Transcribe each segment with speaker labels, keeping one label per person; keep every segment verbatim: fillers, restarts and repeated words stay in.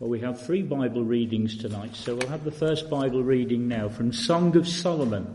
Speaker 1: Well, we have three Bible readings tonight, so we'll have the first Bible reading now from Song of Solomon,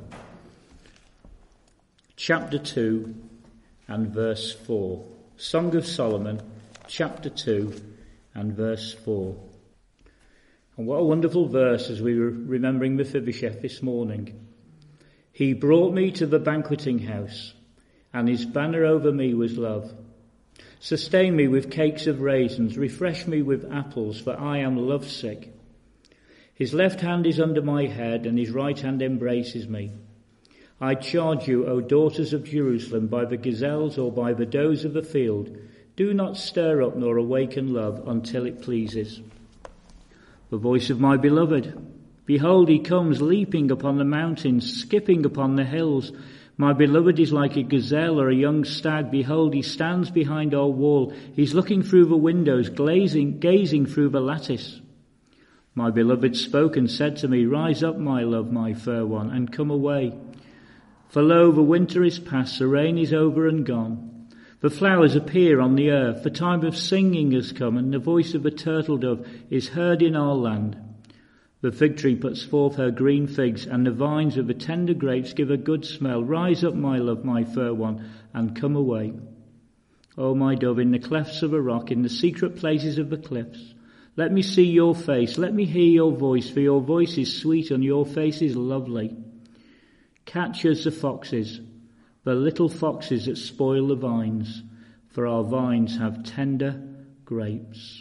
Speaker 1: chapter two and verse four. Song of Solomon, chapter two and verse four. And what a wonderful verse as we were remembering Mephibosheth this morning. He brought me to the banqueting house, and his banner over me was love. Sustain me with cakes of raisins, refresh me with apples, for I am lovesick. His left hand is under my head, and his right hand embraces me. I charge you, O daughters of Jerusalem, by the gazelles or by the does of the field, do not stir up nor awaken love until it pleases. The voice of my beloved, behold, he comes leaping upon the mountains, skipping upon the hills. My beloved is like a gazelle or a young stag. Behold, he stands behind our wall. He's looking through the windows, glazing, gazing through the lattice. My beloved spoke and said to me, rise up, my love, my fair one, and come away. For lo, the winter is past, the rain is over and gone. The flowers appear on the earth, the time of singing has come, and the voice of a turtle dove is heard in our land. The fig tree puts forth her green figs, and the vines of the tender grapes give a good smell. Rise up, my love, my fair one, and come away. O my dove, in the clefts of a rock, in the secret places of the cliffs, let me see your face, let me hear your voice, for your voice is sweet and your face is lovely. Catch us the foxes, the little foxes that spoil the vines, for our vines have tender grapes.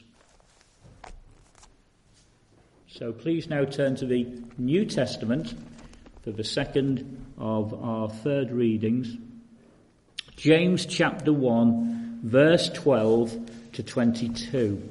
Speaker 1: So please now turn to the New Testament for the second of our third readings. James chapter one, verse twelve to twenty-two.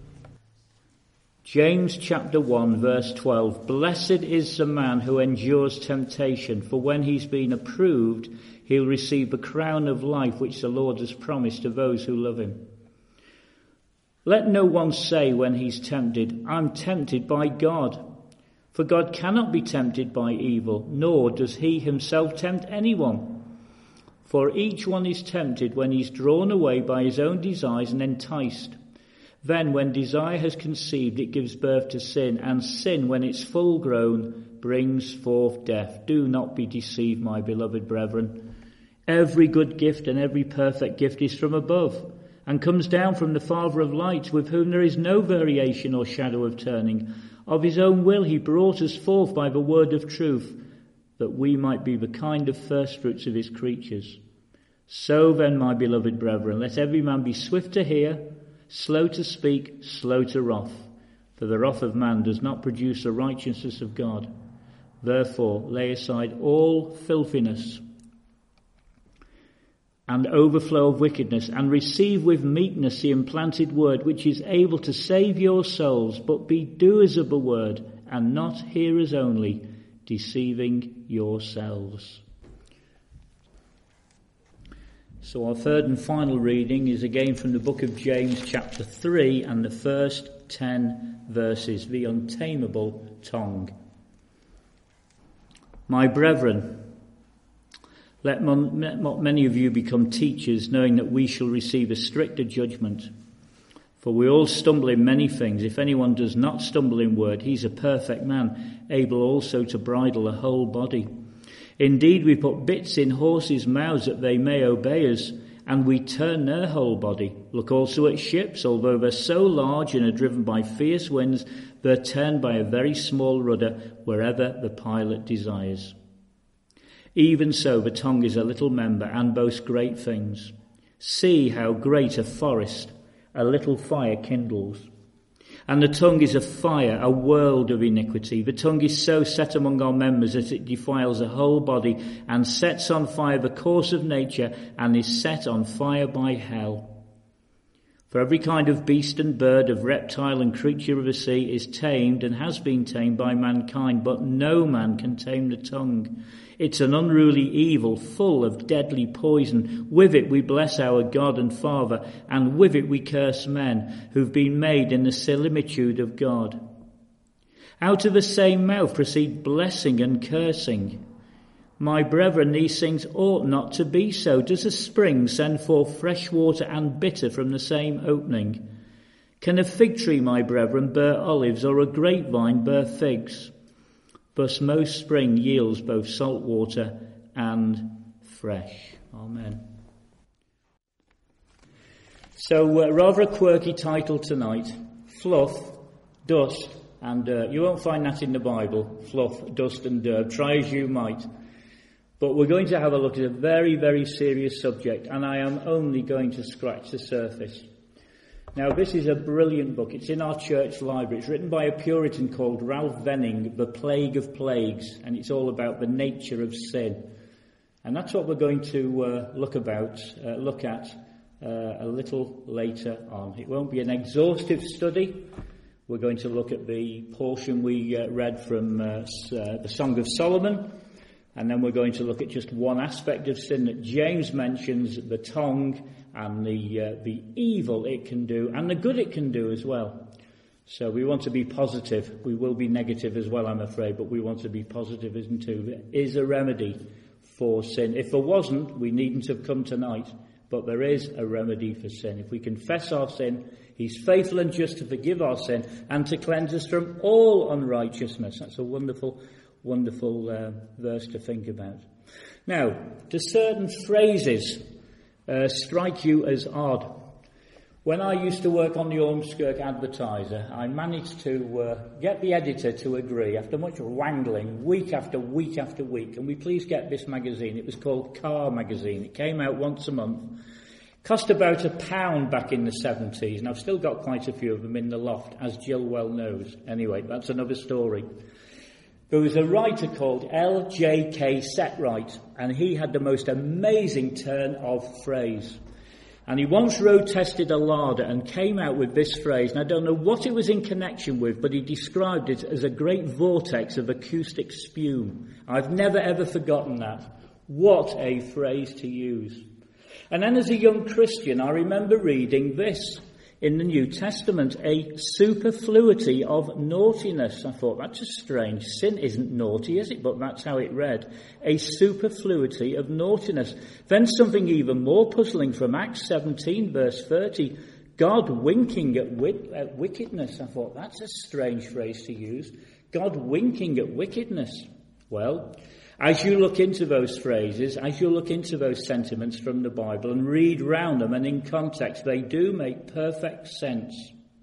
Speaker 1: James chapter one, verse twelve. Blessed is the man who endures temptation, for when he's been approved, he'll receive the crown of life which the Lord has promised to those who love him. Let no one say when he's tempted, I'm tempted by God. For God cannot be tempted by evil, nor does he himself tempt anyone. For each one is tempted when he's drawn away by his own desires and enticed. Then when desire has conceived, it gives birth to sin, and sin, when it's full grown, brings forth death. Do not be deceived, my beloved brethren. Every good gift and every perfect gift is from above, and comes down from the Father of lights, with whom there is no variation or shadow of turning. Of his own will he brought us forth by the word of truth, that we might be the kind of firstfruits of his creatures. So then, my beloved brethren, let every man be swift to hear, slow to speak, slow to wrath, for the wrath of man does not produce the righteousness of God. Therefore, lay aside all filthiness and overflow of wickedness, and receive with meekness the implanted word, which is able to save your souls. But be doers of the word, and not hearers only, deceiving yourselves. So our third and final reading is again from the book of James chapter three and the first ten verses, the untamable tongue. My brethren, let not many of you become teachers, knowing that we shall receive a stricter judgment. For we all stumble in many things. If anyone does not stumble in word, he's a perfect man, able also to bridle the whole body. Indeed, we put bits in horses' mouths that they may obey us, and we turn their whole body. Look also at ships, although they're so large and are driven by fierce winds, they're turned by a very small rudder wherever the pilot desires. Even so, the tongue is a little member and boasts great things. See how great a forest a little fire kindles. And the tongue is a fire, a world of iniquity. The tongue is so set among our members that it defiles the whole body and sets on fire the course of nature and is set on fire by hell. For every kind of beast and bird, of reptile and creature of the sea is tamed and has been tamed by mankind, but no man can tame the tongue. It's an unruly evil, full of deadly poison. With it we bless our God and Father, and with it we curse men who've been made in the similitude of God. Out of the same mouth proceed blessing and cursing. My brethren, these things ought not to be so. Does a spring send forth fresh water and bitter from the same opening? Can a fig tree, my brethren, bear olives, or a grapevine bear figs? Thus most spring yields both salt water and fresh. Amen. So, uh, rather a quirky title tonight. Fluff, dust, and dirt. You won't find that in the Bible. Fluff, dust, and dirt. Try as you might. But we're going to have a look at a very, very serious subject, and I am only going to scratch the surface. Now, this is a brilliant book. It's in our church library. It's written by a Puritan called Ralph Venning, The Plague of Plagues, and it's all about the nature of sin. And that's what we're going to uh, look about, uh, look at uh, a little later on. It won't be an exhaustive study. We're going to look at the portion we uh, read from uh, uh, the Song of Solomon, and then we're going to look at just one aspect of sin that James mentions, the tongue, and the uh, the evil it can do, and the good it can do as well. So we want to be positive. We will be negative as well, I'm afraid, but we want to be positive, isn't it? There is a remedy for sin. If there wasn't, we needn't have come tonight. But there is a remedy for sin. If we confess our sin, he's faithful and just to forgive our sin and to cleanse us from all unrighteousness. That's a wonderful, wonderful uh, verse to think about. Now, do certain phrases uh, strike you as odd? When I used to work on the Ormskirk Advertiser, I managed to uh, get the editor to agree, after much wrangling, week after week after week, can we please get this magazine? It was called Car Magazine. It came out once a month. Cost about a pound back in the seventies, and I've still got quite a few of them in the loft, as Jill well knows. Anyway, that's another story. There was a writer called L J K Setright, and he had the most amazing turn of phrase. And he once road tested a larder and came out with this phrase, and I don't know what it was in connection with, but he described it as a great vortex of acoustic spume. I've never ever forgotten that. What a phrase to use. And then as a young Christian, I remember reading this in the New Testament, a superfluity of naughtiness. I thought, that's just strange. Sin isn't naughty, is it? But that's how it read. A superfluity of naughtiness. Then something even more puzzling from Acts seventeen, verse thirty. God winking at, wit- at wickedness. I thought, that's a strange phrase to use. God winking at wickedness. Well, as you look into those phrases, as you look into those sentiments from the Bible and read round them and in context, they do make perfect sense.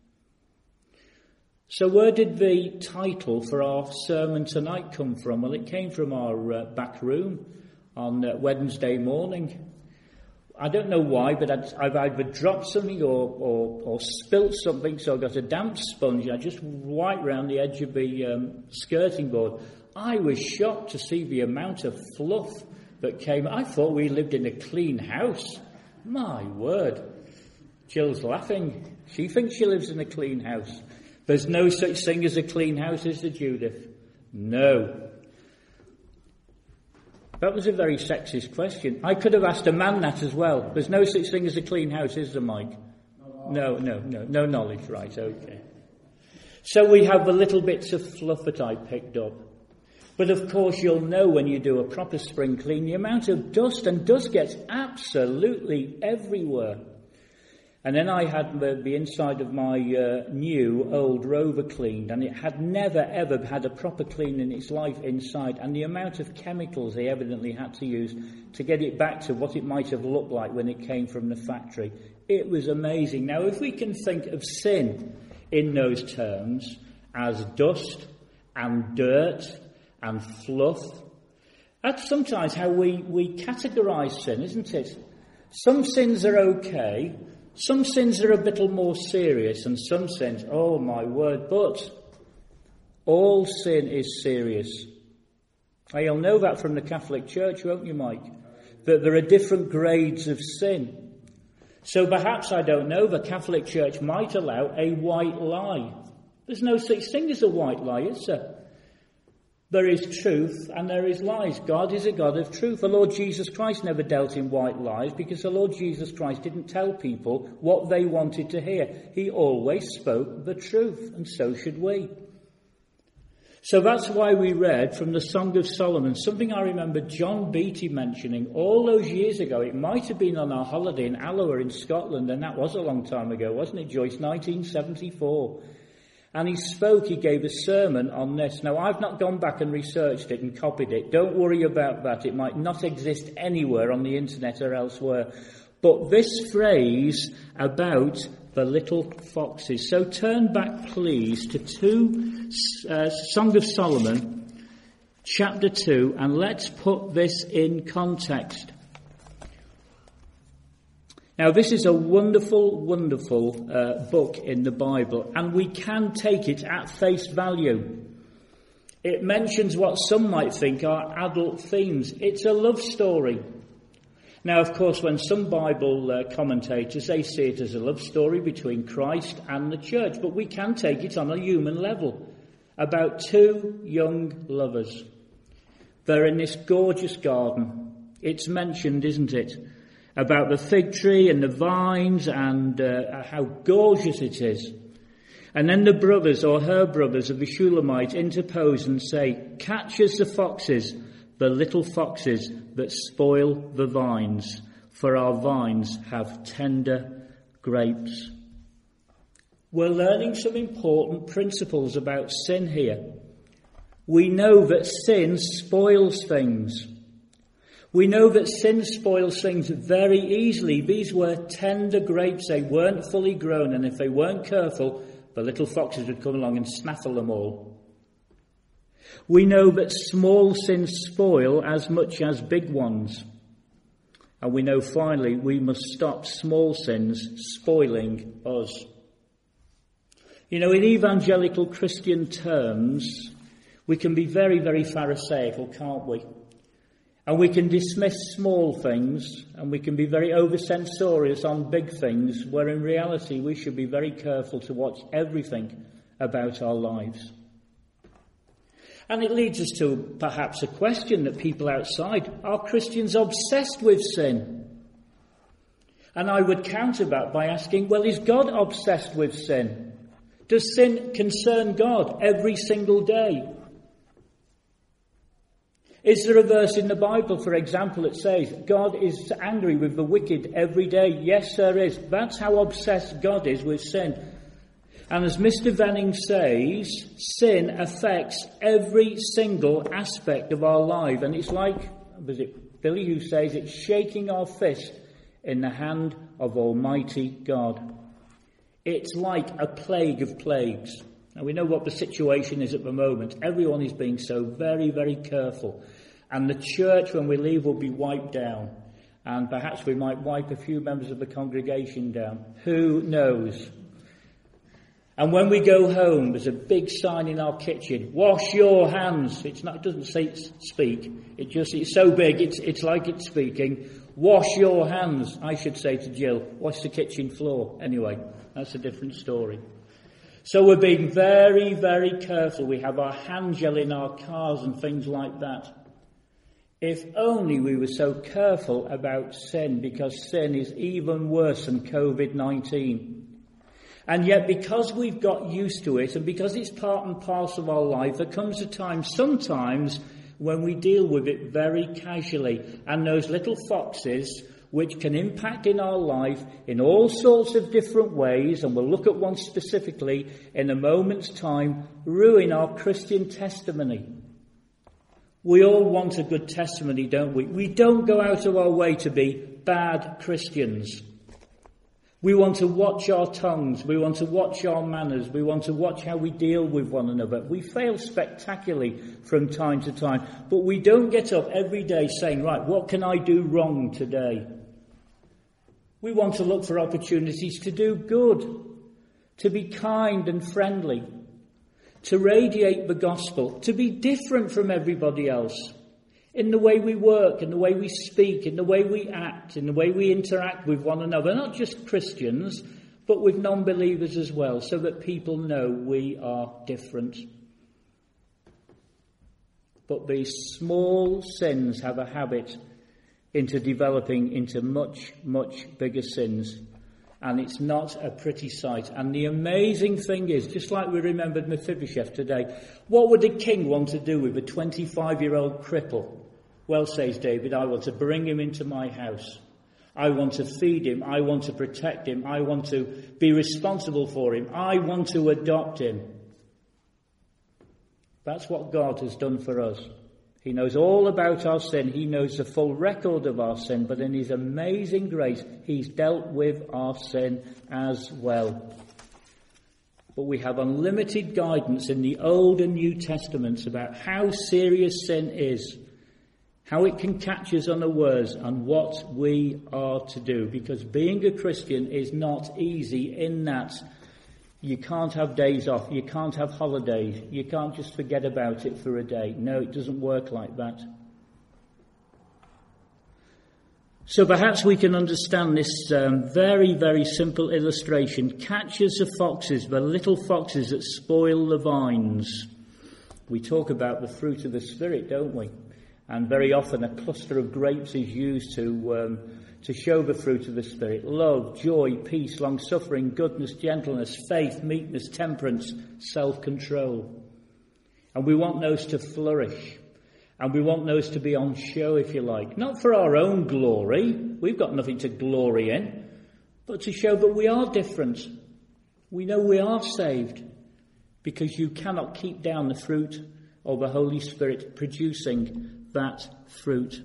Speaker 1: So where did the title for our sermon tonight come from? Well, it came from our uh, back room on uh, Wednesday morning. I don't know why, but I'd, I've either dropped something or, or, or spilt something, so I got a damp sponge. I just wiped round the edge of the um, skirting board. I was shocked to see the amount of fluff that came. I thought we lived in a clean house. My word. Jill's laughing. She thinks she lives in a clean house. There's no such thing as a clean house, is there, Judith? No. That was a very sexist question. I could have asked a man that as well. There's no such thing as a clean house, is there, Mike? No, no, no. No knowledge, right, okay. So we have the little bits of fluff that I picked up. But of course you'll know when you do a proper spring clean the amount of dust, and dust gets absolutely everywhere. And then I had the, the inside of my uh, new old Rover cleaned, and it had never ever had a proper clean in its life inside, and the amount of chemicals they evidently had to use to get it back to what it might have looked like when it came from the factory. It was amazing. Now if we can think of sin in those terms as dust and dirt and fluff, that's sometimes how we, we categorise sin, isn't it? Some sins are okay, some sins are a bit more serious, and some sins, oh my word, but all sin is serious. Now, you'll know that from the Catholic Church, won't you, Mike? That there are different grades of sin. So perhaps, I don't know, the Catholic Church might allow a white lie. There's no such thing as a white lie, is there? There is truth and there is lies. God is a God of truth. The Lord Jesus Christ never dealt in white lies because the Lord Jesus Christ didn't tell people what they wanted to hear. He always spoke the truth, and so should we. So that's why we read from the Song of Solomon, something I remember John Beattie mentioning all those years ago. It might have been on our holiday in Alloa in Scotland, and that was a long time ago, wasn't it, Joyce? nineteen seventy-four. And he spoke, he gave a sermon on this. Now, I've not gone back and researched it and copied it. Don't worry about that. It might not exist anywhere on the internet or elsewhere. But this phrase about the little foxes. So turn back, please, to two, uh, Song of Solomon, chapter two, and let's put this in context. Now, this is a wonderful, wonderful uh, book in the Bible, and we can take it at face value. It mentions what some might think are adult themes. It's a love story. Now, of course, when some Bible uh, commentators, they see it as a love story between Christ and the church, but we can take it on a human level, about two young lovers. They're in this gorgeous garden. It's mentioned, isn't it, about the fig tree and the vines and uh, how gorgeous it is. And then the brothers, or her brothers of the Shulamite, interpose and say, "Catch us the foxes, the little foxes that spoil the vines, for our vines have tender grapes." We're learning some important principles about sin here. We know that sin spoils things. We know that sin spoils things very easily. These were tender grapes. They weren't fully grown, and if they weren't careful, the little foxes would come along and snaffle them all. We know that small sins spoil as much as big ones. And we know, finally, we must stop small sins spoiling us. You know, in evangelical Christian terms, we can be very, very pharisaical, can't we? And we can dismiss small things, and we can be very over-censorious on big things, where in reality we should be very careful to watch everything about our lives. And it leads us to perhaps a question that people outside, are Christians obsessed with sin? And I would counter that by asking, well, is God obsessed with sin? Does sin concern God every single day? Is there a verse in the Bible, for example, that says God is angry with the wicked every day? Yes, there is. That's how obsessed God is with sin. And as Mister Venning says, sin affects every single aspect of our life. And it's like, was it Billy who says, it's shaking our fist in the hand of Almighty God. It's like a plague of plagues. Now, we know what the situation is at the moment. Everyone is being so very, very careful. And the church, when we leave, will be wiped down. And perhaps we might wipe a few members of the congregation down. Who knows? And when we go home, there's a big sign in our kitchen, wash your hands. It's not, it doesn't say speak. It just, it's so big, it's, it's like it's speaking. Wash your hands. I should say to Jill, wash the kitchen floor. Anyway, that's a different story. So we're being very, very careful. We have our hand gel in our cars and things like that. If only we were so careful about sin, because sin is even worse than covid nineteen. And yet, because we've got used to it, and because it's part and parcel of our life, there comes a time sometimes when we deal with it very casually. And those little foxes, which can impact in our life in all sorts of different ways, and we'll look at one specifically in a moment's time, ruin our Christian testimony. We all want a good testimony, don't we? We don't go out of our way to be bad Christians. We want to watch our tongues. We want to watch our manners. We want to watch how we deal with one another. We fail spectacularly from time to time, but we don't get up every day saying, right, what can I do wrong today? We want to look for opportunities to do good, to be kind and friendly, to radiate the gospel, to be different from everybody else in the way we work, in the way we speak, in the way we act, in the way we interact with one another, not just Christians, but with non-believers as well, so that people know we are different. But these small sins have a habit into developing into much, much bigger sins. And it's not a pretty sight. And the amazing thing is, just like we remembered Mephibosheth today, what would a king want to do with a twenty-five-year-old cripple? Well, says David, I want to bring him into my house. I want to feed him. I want to protect him. I want to be responsible for him. I want to adopt him. That's what God has done for us. He knows all about our sin. He knows the full record of our sin. But in his amazing grace, he's dealt with our sin as well. But we have unlimited guidance in the Old and New Testaments about how serious sin is, how it can catch us unawares, and what we are to do. Because being a Christian is not easy in that you can't have days off, you can't have holidays, you can't just forget about it for a day. No, it doesn't work like that. So perhaps we can understand this um, very, very simple illustration. Catch as the foxes, the little foxes that spoil the vines. We talk about the fruit of the Spirit, don't we? And very often a cluster of grapes is used to um, to show the fruit of the Spirit. Love, joy, peace, long-suffering, goodness, gentleness, faith, meekness, temperance, self-control. And we want those to flourish. And we want those to be on show, if you like. Not for our own glory. We've got nothing to glory in. But to show that we are different. We know we are saved. Because you cannot keep down the fruit of the Holy Spirit producing that fruit.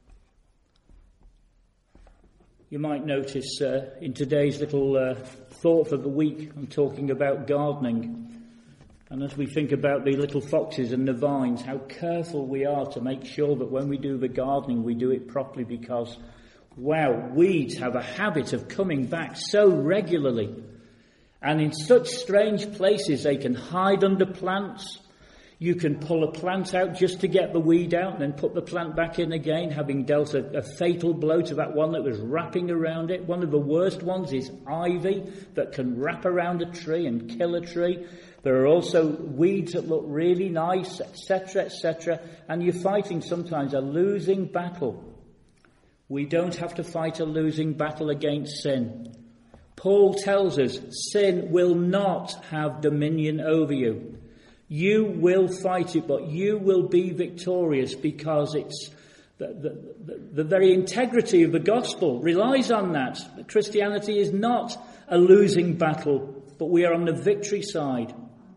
Speaker 1: You might notice uh, in today's little uh, thought for the week, I'm talking about gardening. And as we think about the little foxes and the vines, how careful we are to make sure that when we do the gardening, we do it properly, because, wow, weeds have a habit of coming back so regularly. And in such strange places, they can hide under plants. You can pull a plant out just to get the weed out and then put the plant back in again, having dealt a, a fatal blow to that one that was wrapping around it. One of the worst ones is ivy that can wrap around a tree and kill a tree. There are also weeds that look really nice, et cetera, et cetera. And you're fighting sometimes a losing battle. We don't have to fight a losing battle against sin. Paul tells us sin will not have dominion over you. You will fight it, but you will be victorious, because it's the, the, the, the very integrity of the gospel relies on that. Christianity is not a losing battle, but we are on the victory side.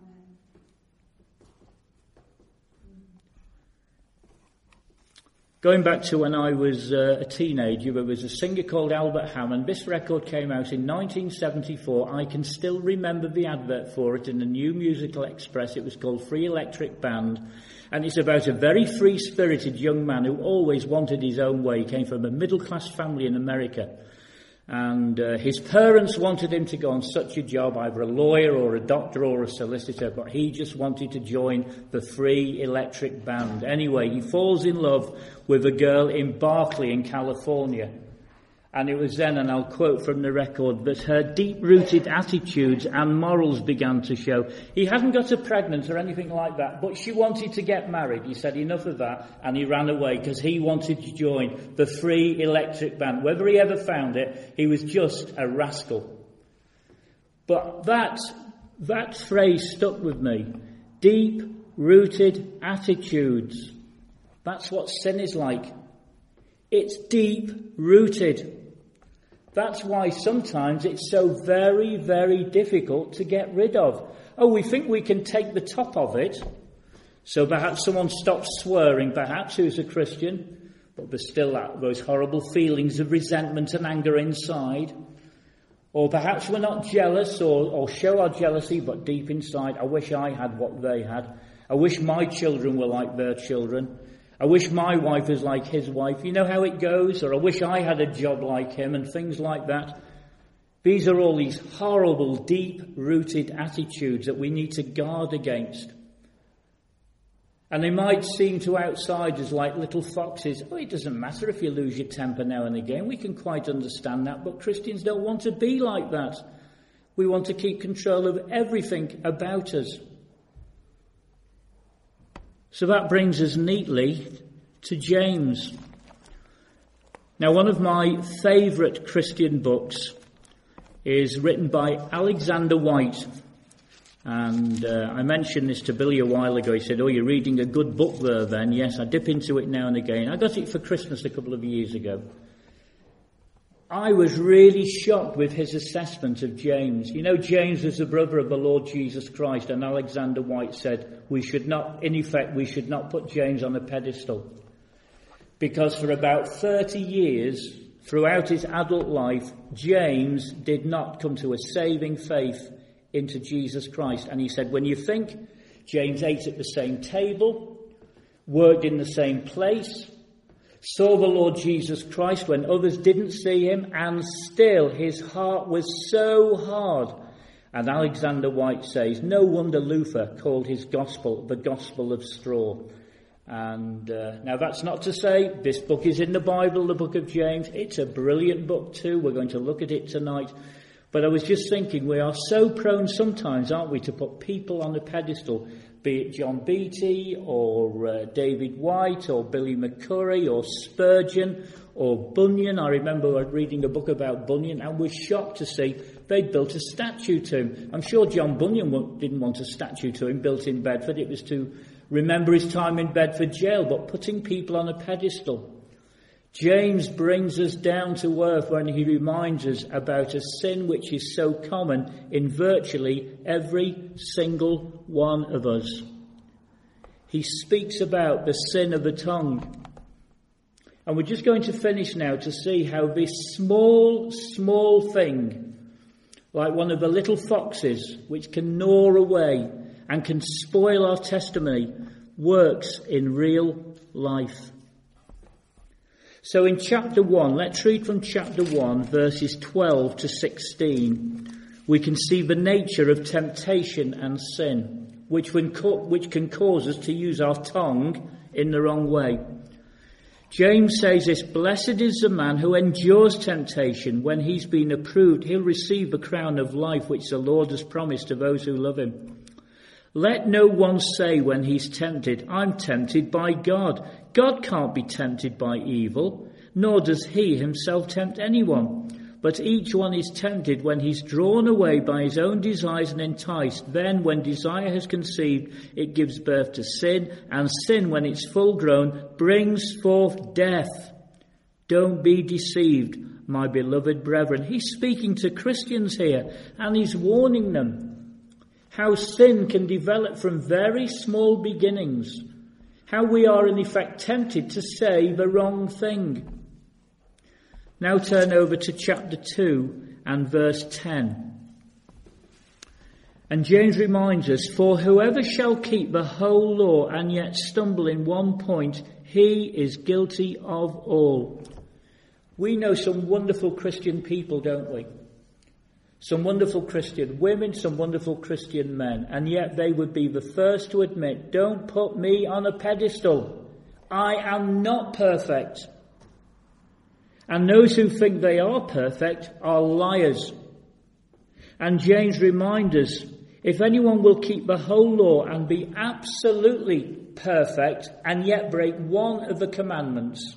Speaker 1: Going back to when I was uh, a teenager, there was a singer called Albert Hammond. This record came out in nineteen seventy-four. I can still remember the advert for it in the New Musical Express. It was called Free Electric Band. And it's about a very free-spirited young man who always wanted his own way. He came from a middle-class family in America. And uh, his parents wanted him to go on such a job, either a lawyer or a doctor or a solicitor, but he just wanted to join the Free Electric Band. Anyway, he falls in love with a girl in Berkeley in California. And it was then, and I'll quote from the record, that her deep-rooted attitudes and morals began to show. He hadn't got her pregnant or anything like that, but she wanted to get married. He said enough of that, and he ran away because he wanted to join the Free Electric Band. Whether he ever found it, he was just a rascal. But that, that phrase stuck with me. Deep-rooted attitudes. That's what sin is like. It's deep-rooted. That's why sometimes it's so very, very difficult to get rid of. Oh, we think we can take the top of it. So perhaps someone stops swearing, perhaps, who's a Christian. But there's still that, those horrible feelings of resentment and anger inside. Or perhaps we're not jealous or, or show our jealousy, but deep inside, I wish I had what they had. I wish my children were like their children. I wish my wife was like his wife. You know how it goes? Or I wish I had a job like him, and things like that. These are all these horrible, deep-rooted attitudes that we need to guard against. And they might seem to outsiders like little foxes. Oh, it doesn't matter if you lose your temper now and again. We can quite understand that. But Christians don't want to be like that. We want to keep control of everything about us. So that brings us neatly to James. Now, one of my favourite Christian books is written by Alexander White. And uh, I mentioned this to Billy a while ago. He said, "Oh, you're reading a good book there then." Yes, I dip into it now and again. I got it for Christmas a couple of years ago. I was really shocked with his assessment of James. You know, James was the brother of the Lord Jesus Christ, and Alexander White said we should not, in effect, we should not put James on a pedestal. Because for about thirty years, throughout his adult life, James did not come to a saving faith into Jesus Christ. And he said, when you think James ate at the same table, worked in the same place, saw the Lord Jesus Christ when others didn't see him, and still his heart was so hard. And Alexander White says, no wonder Luther called his gospel the gospel of straw. And uh, now that's not to say this book is in the Bible, the book of James. It's a brilliant book too. We're going to look at it tonight. But I was just thinking, we are so prone sometimes, aren't we, to put people on a pedestal, be it John Beattie or uh, David White or Billy McCurry or Spurgeon or Bunyan. I remember reading a book about Bunyan and was shocked to see they'd built a statue to him. I'm sure John Bunyan didn't want a statue to him built in Bedford. It was to remember his time in Bedford jail, but putting people on a pedestal. James brings us down to earth when he reminds us about a sin which is so common in virtually every single one of us. He speaks about the sin of the tongue. And we're just going to finish now to see how this small, small thing, like one of the little foxes which can gnaw away and can spoil our testimony, works in real life. So in chapter one, let's read from chapter one, verses twelve to sixteen. We can see the nature of temptation and sin, which, when co- which can cause us to use our tongue in the wrong way. James says this, blessed is the man who endures temptation. When he's been approved, he'll receive the crown of life which the Lord has promised to those who love him. Let no one say when he's tempted, I'm tempted by God. God can't be tempted by evil, nor does he himself tempt anyone. But each one is tempted when he's drawn away by his own desires and enticed. Then when desire has conceived, it gives birth to sin, and sin, when it's full grown, brings forth death. Don't be deceived, my beloved brethren. He's speaking to Christians here, and he's warning them how sin can develop from very small beginnings. How we are in effect tempted to say the wrong thing. Now turn over to chapter two and verse ten. And James reminds us, for whoever shall keep the whole law and yet stumble in one point, he is guilty of all. We know some wonderful Christian people, don't we? Some wonderful Christian women, some wonderful Christian men, and yet they would be the first to admit, don't put me on a pedestal. I am not perfect. And those who think they are perfect are liars. And James reminds us, if anyone will keep the whole law and be absolutely perfect and yet break one of the commandments,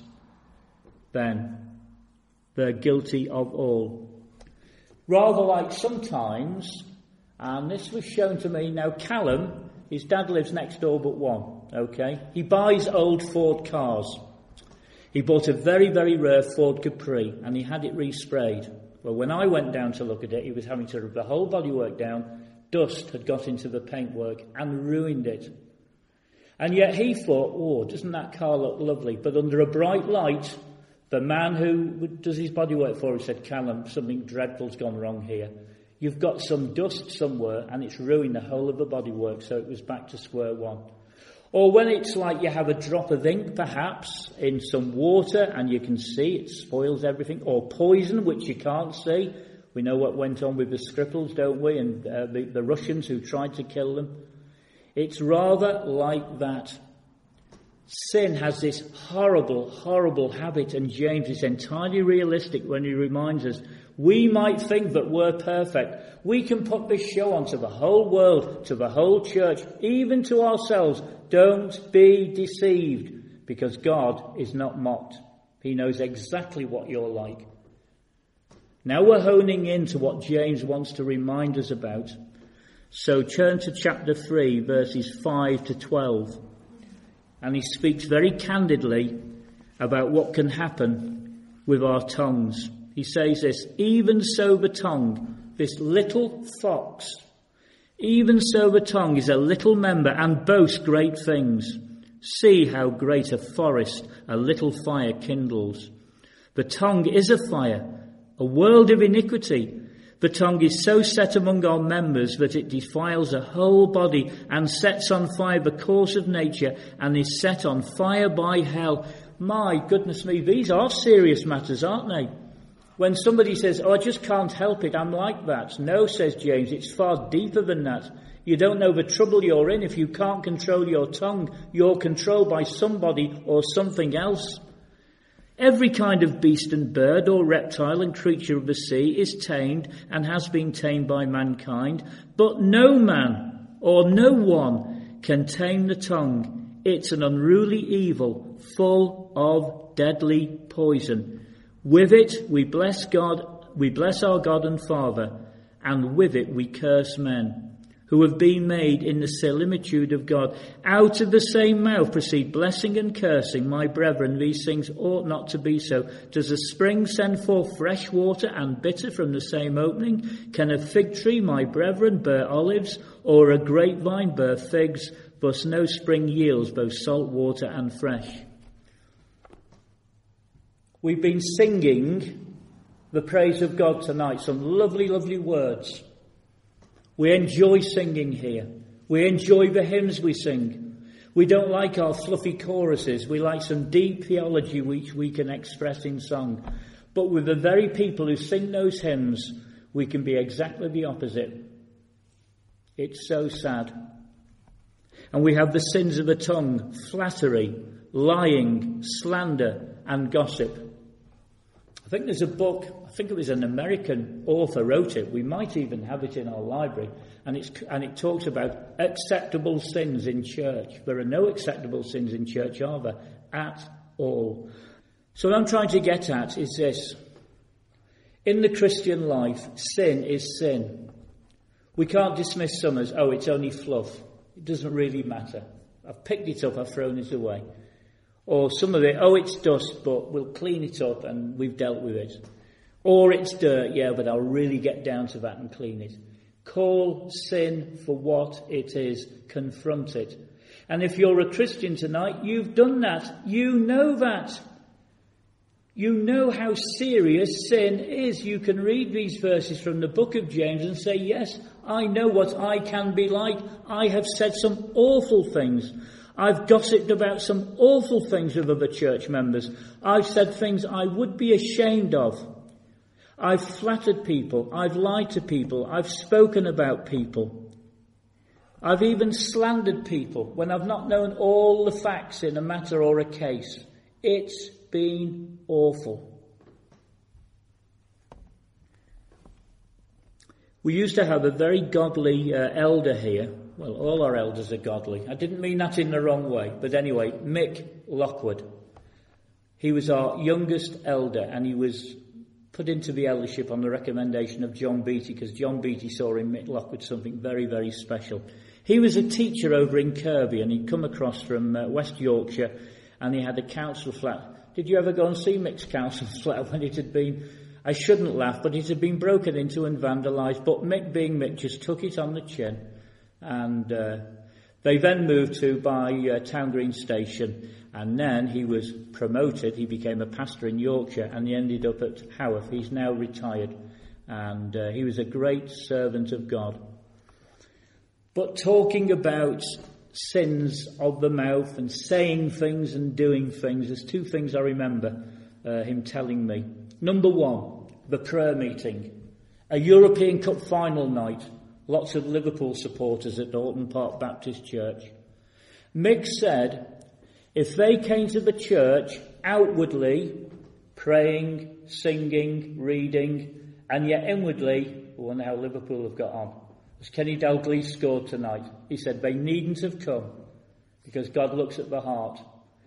Speaker 1: then they're guilty of all. Rather like sometimes, and this was shown to me, now Callum, his dad lives next door but one, okay? He buys old Ford cars. He bought a very, very rare Ford Capri, and he had it resprayed. Well, when I went down to look at it, he was having to rip the whole bodywork down. Dust had got into the paintwork and ruined it. And yet he thought, oh, doesn't that car look lovely? But under a bright light, the man who does his bodywork for him said, Callum, something dreadful's gone wrong here. You've got some dust somewhere and it's ruined the whole of the bodywork, so it was back to square one. Or when it's like you have a drop of ink, perhaps, in some water and you can see it spoils everything. Or poison, which you can't see. We know what went on with the Skripals, don't we? And uh, the, the Russians who tried to kill them. It's rather like that. Sin has this horrible, horrible habit, and James is entirely realistic when he reminds us, we might think that we're perfect. We can put this show on to the whole world, to the whole church, even to ourselves. Don't be deceived, because God is not mocked. He knows exactly what you're like. Now we're honing into what James wants to remind us about. So turn to chapter three, verses five to twelve. And he speaks very candidly about what can happen with our tongues. He says this, even so the tongue, this little fox, even so the tongue is a little member and boasts great things. See how great a forest a little fire kindles. The tongue is a fire, a world of iniquity. The tongue is so set among our members that it defiles the whole body and sets on fire the course of nature and is set on fire by hell. My goodness me, these are serious matters, aren't they? When somebody says, oh, I just can't help it, I'm like that. No, says James, it's far deeper than that. You don't know the trouble you're in. If you can't control your tongue, you're controlled by somebody or something else. Every kind of beast and bird or reptile and creature of the sea is tamed and has been tamed by mankind, but no man or no one can tame the tongue. It's an unruly evil, full of deadly poison. With it we bless God, we bless our God and Father, and with it we curse men, who have been made in the similitude of God. Out of the same mouth proceed blessing and cursing. My brethren, these things ought not to be so. Does a spring send forth fresh water and bitter from the same opening? Can a fig tree, my brethren, bear olives, or a grapevine bear figs? Thus no spring yields both salt water and fresh. We've been singing the praise of God tonight, some lovely, lovely words. We enjoy singing here. We enjoy the hymns we sing. We don't like our fluffy choruses. We like some deep theology which we can express in song. But with the very people who sing those hymns, we can be exactly the opposite. It's so sad. And we have the sins of the tongue, flattery, lying, slander, and gossip. I think there's a book, I think it was an American author wrote it. We might even have it in our library. And it's and it talks about acceptable sins in church. There are no acceptable sins in church, are there? At all. So what I'm trying to get at is this. In the Christian life, sin is sin. We can't dismiss some as, oh, it's only fluff. It doesn't really matter. I've picked it up, I've thrown it away. Or some of it, oh, it's dust, but we'll clean it up and we've dealt with it. Or it's dirt, yeah, but I'll really get down to that and clean it. Call sin for what it is. Confront it. And if you're a Christian tonight, you've done that. You know that. You know how serious sin is. You can read these verses from the book of James and say, yes, I know what I can be like. I have said some awful things. I've gossiped about some awful things with other church members. I've said things I would be ashamed of. I've flattered people. I've lied to people. I've spoken about people. I've even slandered people when I've not known all the facts in a matter or a case. It's been awful. We used to have a very godly uh, elder here. Well, all our elders are godly. I didn't mean that in the wrong way. But anyway, Mick Lockwood. He was our youngest elder, and he was put into the eldership on the recommendation of John Beattie, because John Beattie saw in Mick Lockwood something very, very special. He was a teacher over in Kirby, and he'd come across from uh, West Yorkshire, and he had a council flat. Did you ever go and see Mick's council flat when it had been... I shouldn't laugh, but it had been broken into and vandalised. But Mick, being Mick, just took it on the chin. And uh, they then moved to by uh, Town Green Station, and then he was promoted. He became a pastor in Yorkshire, and he ended up at Haworth. He's now retired, and uh, he was a great servant of God. But talking about sins of the mouth and saying things and doing things, there's two things I remember uh, him telling me. Number one, the prayer meeting, a European Cup final night. Lots of Liverpool supporters at Alton Park Baptist Church. Mick said, if they came to the church outwardly, praying, singing, reading, and yet inwardly, I wonder how Liverpool have got on. As Kenny Dalglish scored tonight, he said they needn't have come, because God looks at the heart.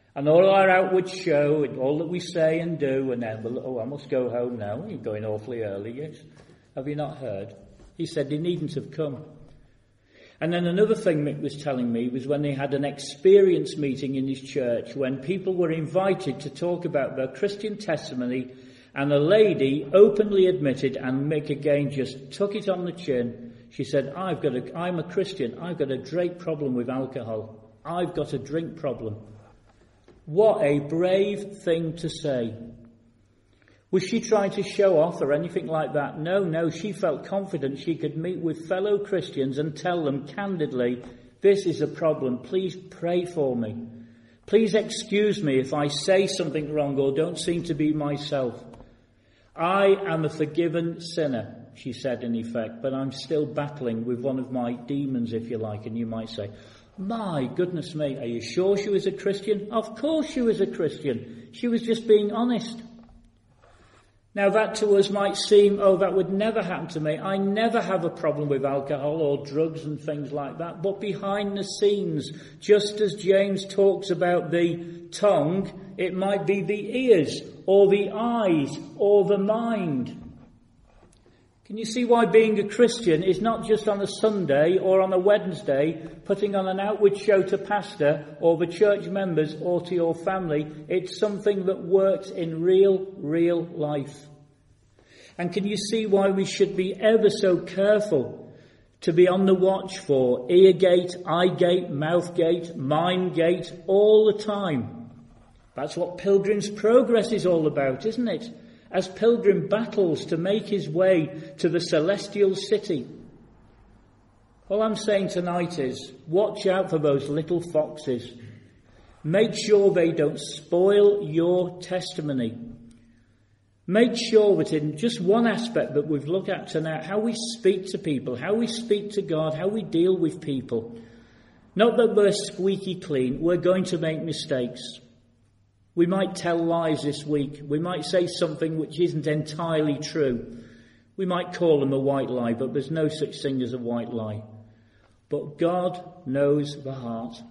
Speaker 1: And all our outward show, and all that we say and do, and then, well, oh, I must go home now. You're going awfully early, yes. Have you not heard? He said he needn't have come. And then another thing Mick was telling me was when they had an experience meeting in his church, when people were invited to talk about their Christian testimony, and a lady openly admitted, and Mick again just took it on the chin. She said, I've got a, I'm a Christian, I've got a great problem with alcohol. I've got a drink problem. What a brave thing to say. Was she trying to show off or anything like that? No, no, she felt confident she could meet with fellow Christians and tell them candidly, this is a problem, please pray for me. Please excuse me if I say something wrong or don't seem to be myself. I am a forgiven sinner, she said in effect, but I'm still battling with one of my demons, if you like, and you might say, my goodness me, are you sure she was a Christian? Of course she was a Christian. She was just being honest. Now that to us might seem, oh, that would never happen to me. I never have a problem with alcohol or drugs and things like that. But behind the scenes, just as James talks about the tongue, it might be the ears or the eyes or the mind. Can you see why being a Christian is not just on a Sunday or on a Wednesday, putting on an outward show to pastor or the church members or to your family? It's something that works in real, real life. And can you see why we should be ever so careful to be on the watch for ear gate, eye gate, mouth gate, mind gate all the time? That's what Pilgrim's Progress is all about, isn't it? As Pilgrim battles to make his way to the celestial city. All I'm saying tonight is, watch out for those little foxes. Make sure they don't spoil your testimony. Make sure that in just one aspect that we've looked at tonight, how we speak to people, how we speak to God, how we deal with people. Not that we're squeaky clean, we're going to make mistakes. We might tell lies this week. We might say something which isn't entirely true. We might call them a white lie, but there's no such thing as a white lie. But God knows the heart.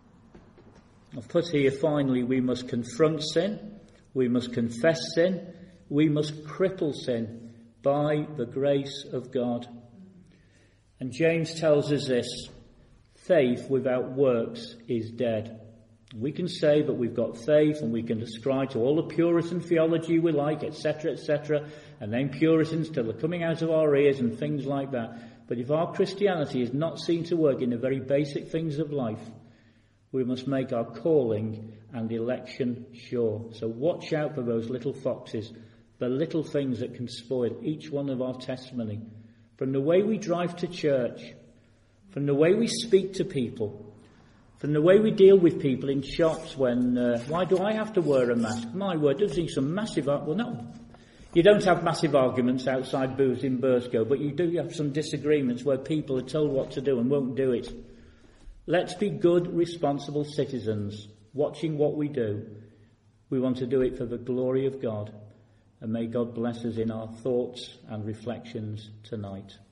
Speaker 1: I've put here finally, we must confront sin. We must confess sin. We must cripple sin by the grace of God. And James tells us this, faith without works is dead. We can say that we've got faith and we can ascribe to all the Puritan theology we like, et cetera, et cetera, and name Puritans till they're coming out of our ears and things like that. But if our Christianity is not seen to work in the very basic things of life, we must make our calling and election sure. So watch out for those little foxes, the little things that can spoil each one of our testimony. From the way we drive to church, from the way we speak to people, from the way we deal with people in shops when, uh, why do I have to wear a mask? My word, there's been some massive, well no, you don't have massive arguments outside booths in Burscough, but you do have some disagreements where people are told what to do and won't do it. Let's be good, responsible citizens, watching what we do. We want to do it for the glory of God, and may God bless us in our thoughts and reflections tonight.